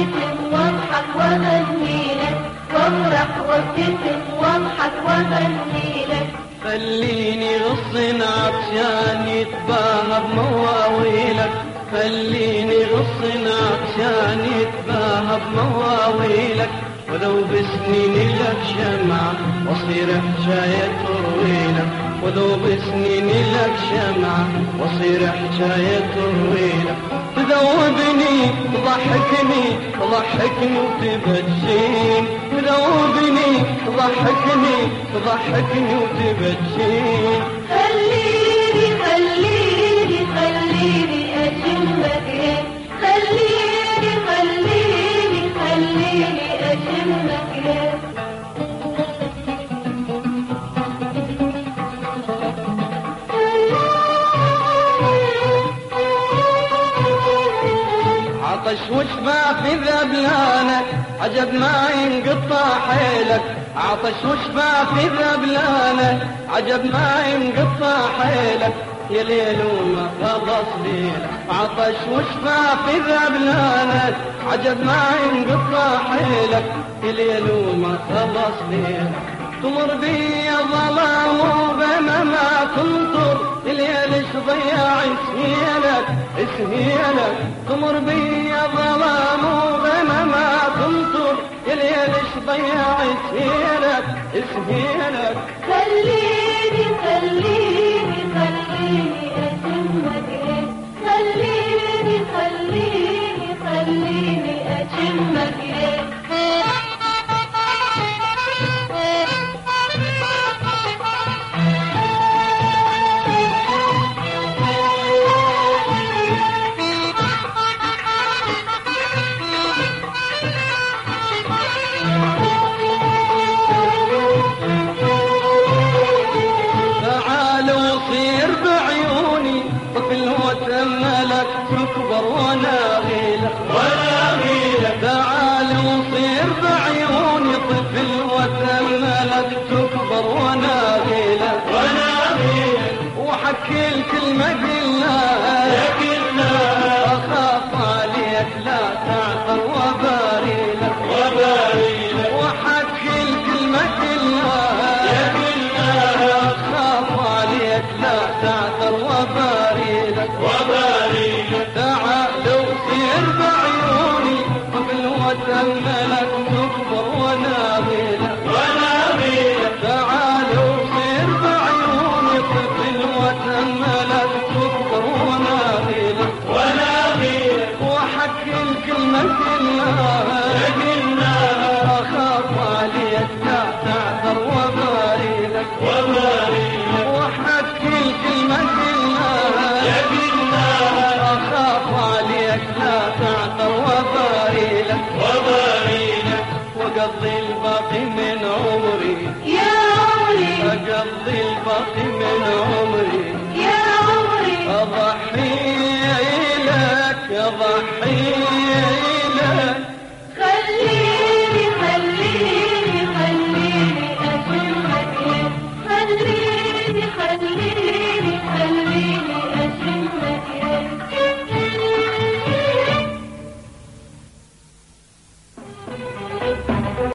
وابتسم واضحك واغني لك، وافرح وابتسم واضحك واغني لك. خليني غصن عطشان يتباهى بمواويلك، خليني غصن عطشان يتباهى بمواويلك، ولو بسنين لك شمعة واصير حجاية ترويلك، ولو بسنين لك شمعة واصير حجاية ترويلك. تذوبني تضحكني تضحكني وتبجيني، تذوبني تضحكني تضحكني وتبجيني. خليني خليني خليني أشمك ليه، خليني خليني خليني أشمك ليه. عطش وشبع في ذبلانك عجب ما ينقطع حيلك، عطش وشبع في ذبلانك عجب ما ينقطع حيلك، يا ليل وما خلص ليلك. عطش وشبع في ذبلانك عجب ما ينقطع حيلك، يا ليل وما خلص ليلك. تمر بي ظلام وبينما تنطر الليل ضيع سهيلك سهيلك. تمر بي ظلام وبينما تنطر الليل ضيع سهيلك سهيلك. خليني خليني خليني أشمك ليه، خليني خليني خليني أشمك ليه. وتملك تكبر وانا غيلك وانا غيلك. تعال وصير بعيوني طفل وتملك تكبر وانا غيلك وانا غيلك. وحكي الكلمة قلناها قلناها، اخاف عليك لا تعثر وباريلك وباريلك. وحكي الكلمة قلناها قلناها، اخاف عليك لا تعثر وباريلك وباريلك. تعال وصير بعيوني قبل وتملك تكبر وانا غيلك وانا غيلك. تعال وصير بعيوني قبل وتملك تكبر وانا غيلك وانا غيلك. وحكي الكلمة قلناها قلناها، اخاف عليك لا تعثر وباريلك وباريلك. وحكي الكلمة قلناها قلناها، اخاف عليك لا تعثر وباريلك وباريلك. وقضي الباقي من عمري يا عمري، اقضي الباقي من عمري يا عمري. اضحي لك اضحي لك. خليني خليني خليني أشمك ليه، خليني خليني